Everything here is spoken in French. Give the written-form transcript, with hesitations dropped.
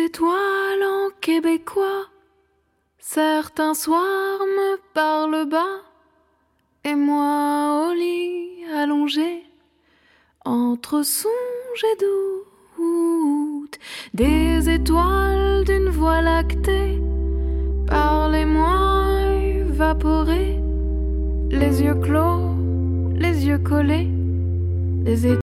étoiles en québécois. Certains soirs me parlent bas, et moi au lit allongé, entre songe et doute, des étoiles d'une voie lactée, parlez-moi évaporés, les yeux clos, les yeux collés, des étoiles